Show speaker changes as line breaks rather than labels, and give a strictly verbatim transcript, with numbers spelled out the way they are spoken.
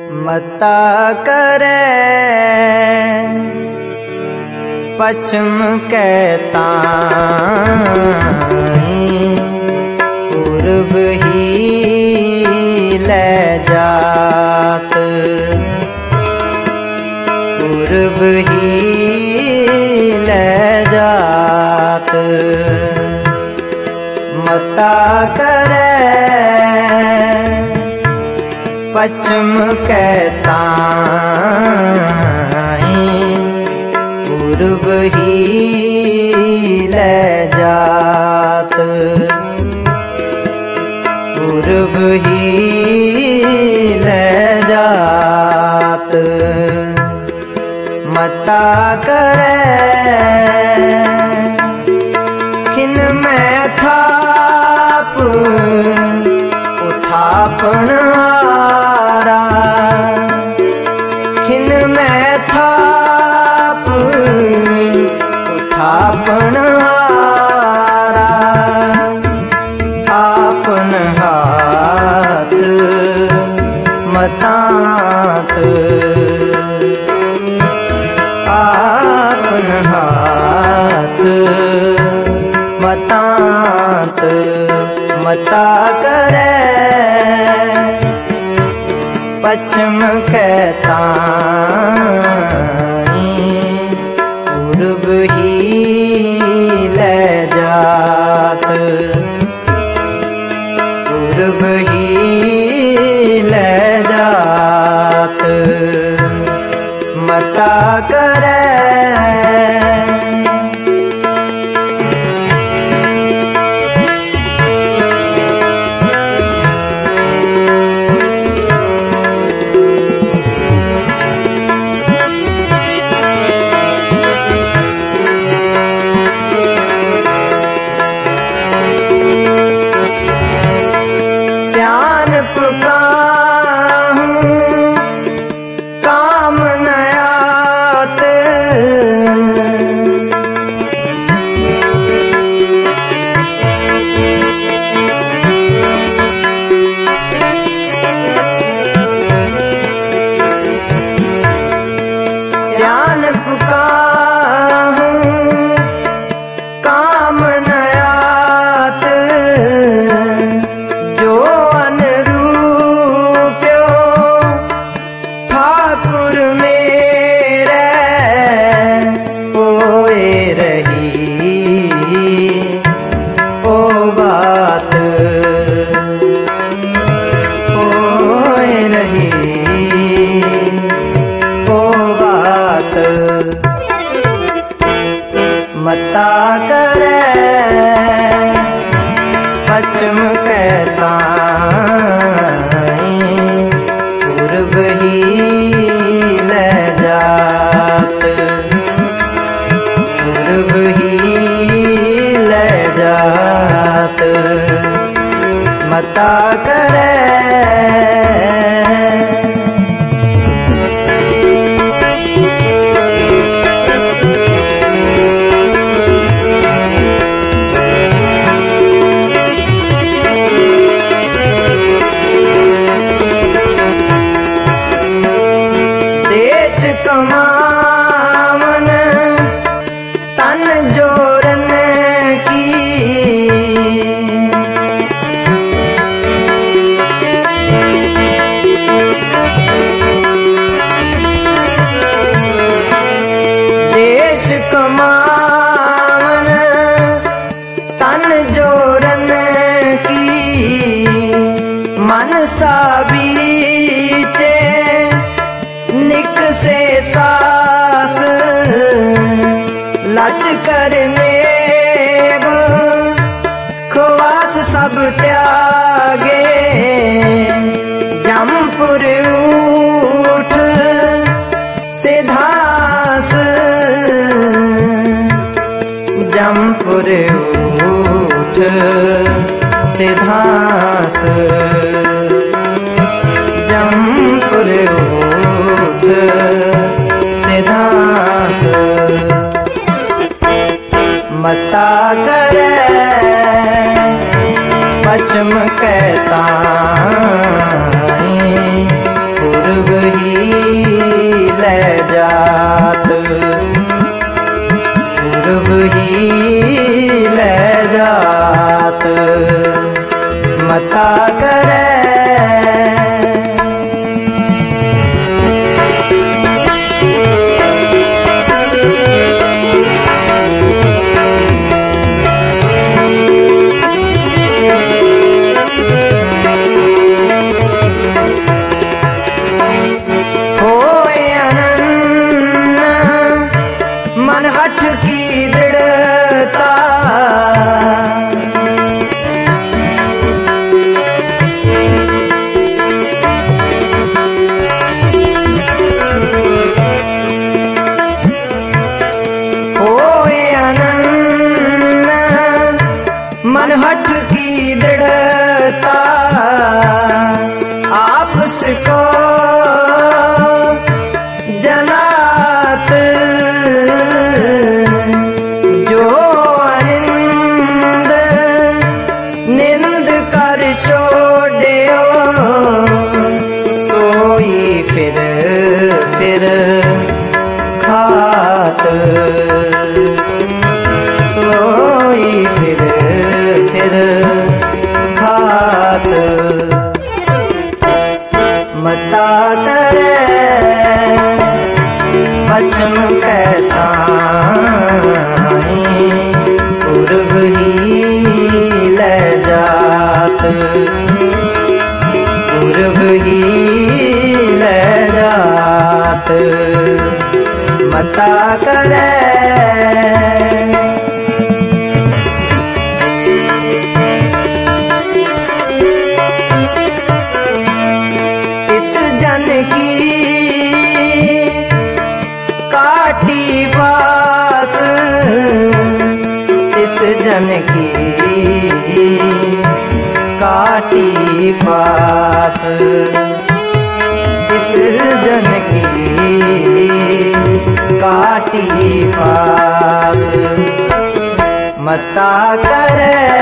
मता करे पश्चिम कहता पूर्व ही ले जात, पूर्व ही ले जात। मता करे पश्चिम कहता पूर्व ही ले जात, पूर्व ही ले जात। मता करे खिन में थाप उठापन हारा, खिन में थाप उठापन हारा। आपन हाथ मतात, आपन हाथ मतात। मता करे पश्चिम कहता पूर्व ही ले जात, पूर्व ही ले जात। मता करे मता करे पश्चिम कहता पूर्व ही ले जात, पूर्व ही ले जात। मता करे कमावन तन जोरन की, देश कमावन तन जोरन की। मनसा बीचे निक से सास लश्कर नेब खुवास सब त्यागे। जमपुर उठ सिधास, जमपुर उठ सिधास। जमपुर उठ सिधास। मता करे पश्चिम कहता पूर्व मता करे। मन हठ की दृढ़ता होए अनन्य, मन हठ की दृढ़ता आपस को जनात जो अरिंद निंद कर छोड़ो सोई फिर फिर खात सोई फिर फिर खात मता करे बचन कहता पूर्व ही ले जात पूर्व ही ले जात मता करे। इस जन की काटी फास इस जन की काटी फास इस जन की काटी फास मता करे।